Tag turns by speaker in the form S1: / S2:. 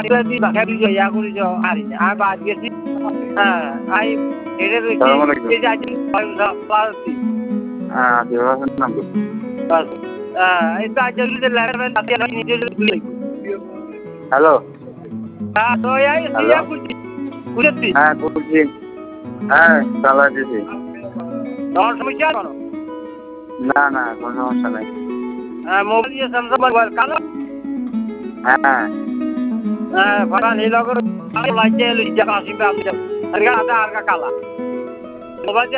S1: তুই বাসায় তুই ইয়া করিস আরি না আর বাদ গেছি হ্যাঁ আই এটা এই যে আইছি
S2: হ্যাঁ দেওয়ার নাম্বার
S1: এই তো আজ যদি লেটার আছে না নিজে ভুলে
S2: হ্যালো
S1: হ্যাঁ তো এই ইয়া বুঝছি
S2: হ্যাঁ বলছি হ্যাঁ চালা দিছি
S1: তোমার সমস্যা কোনো
S2: না না কোনো সমস্যা নাই
S1: মোবাইল দিয়ে স্যামসাং মোবাইল কালো
S2: হ্যাঁ
S1: ভাড়া নীলগর লাইটে লিজা আসিবে আমি আর কালা মোবাইল